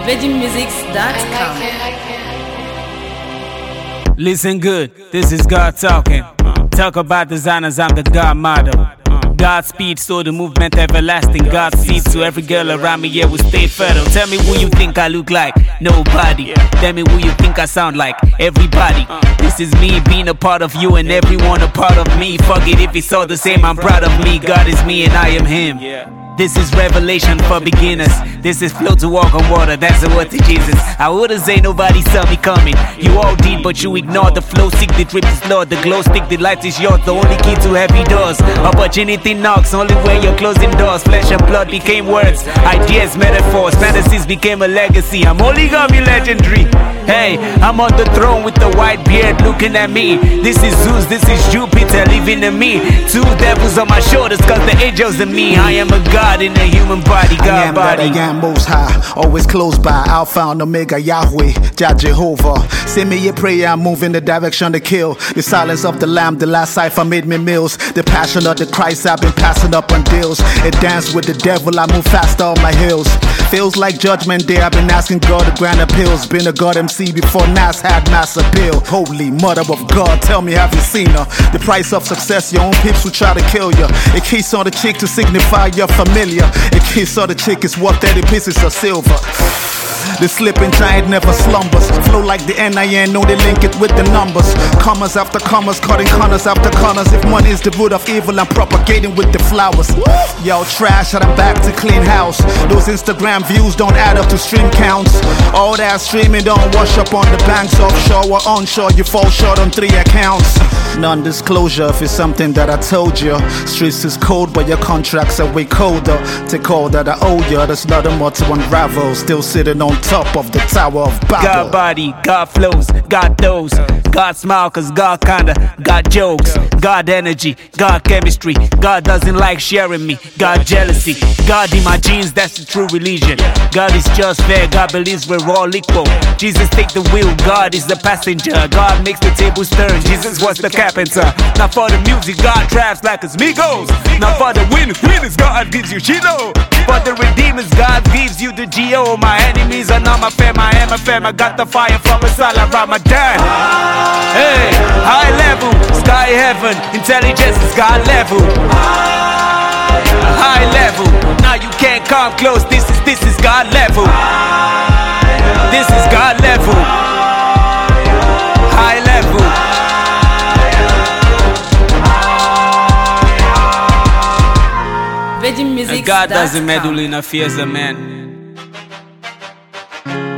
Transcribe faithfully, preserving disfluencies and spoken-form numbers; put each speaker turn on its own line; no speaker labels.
virgin musics dot com.
Listen good, this is God talking. Talk about designers, I'm the God model. Godspeed, so the movement everlasting. Godspeed to every girl around me, yeah, we stay fertile. Tell me who you think I look like, nobody. Tell me who you think I sound like, everybody. This is me being a part of you and everyone a part of me. Fuck it if it's all the same, I'm proud of me. God is me and I am him. This is revelation for beginners. This is flow to walk on water, that's the word to Jesus. I wouldn't say nobody saw me coming. You all did, but you ignored the flow. Seek the drip is Lord, the glow stick, the light is yours. The only key to heavy doors. Opportunity knocks, only when you're closing doors. Flesh and blood became words, ideas, metaphors. Fantasies became a legacy. I'm only gonna be legendary. Hey, I'm on the throne with the white beard looking at me. This is Zeus, this is Jupiter living in me. Two devils on my shoulders, cause the angels in me. I am a God in a human body, God
I am
body.
that I am most high, always close by. Alpha and Omega, Yahweh, Jah Jehovah. Send me your prayer, I move in the direction to kill. The silence of the lamb, the last cipher made me mills. The passion of the Christ I've been passing up on deals. It dance with the devil, I move faster on my hills. Feels like judgment day, I've been asking God to grant appeals. Been a God M C before Nas had mass appeal. Holy mother of God, tell me have you seen her? The price of success, your own peeps will try to kill you. A kiss on the cheek to signify you're familiar. A kiss on the cheek is worth thirty pieces of silver. The slipping giant never slumbers. Flow like the N I N, know they link it with the numbers. Commas after commas, cutting corners after corners. If money is the root of evil, I'm propagating with the flowers. Yo, trash, and I'm back to clean house. Those Instagram views don't add up to stream counts. All that streaming don't wash up on the banks. Offshore or onshore, you fall short on three accounts. Non-disclosure if it's something that I told you. Streets is cold, but your contracts are way colder. Take all that I owe you, there's nothing more to unravel. Still sitting on top of the Tower of Babel.
God body, God flows, God those. God smile cause God kinda got jokes. God energy, God chemistry. God doesn't like sharing me. God jealousy, God in my genes, that's the true religion. God is just fair, God believes we're all equal. Jesus take the wheel, God is the passenger. God makes the tables turn, Jesus was the carpenter. Not for the music, God traps like us Migos. Not for the winners, winners, God gives you Chino. For the redeemers, God gives you the G O. My enemies are not my fam, I am a fam. I got the fire from a Salah Ramadan. Hey, high level, sky heaven. Intelligence is God level. High level, now you can't come close. This is, this is God level. This is God level. High level.
virgin musics dot com.
God doesn't meddle in affairs of man.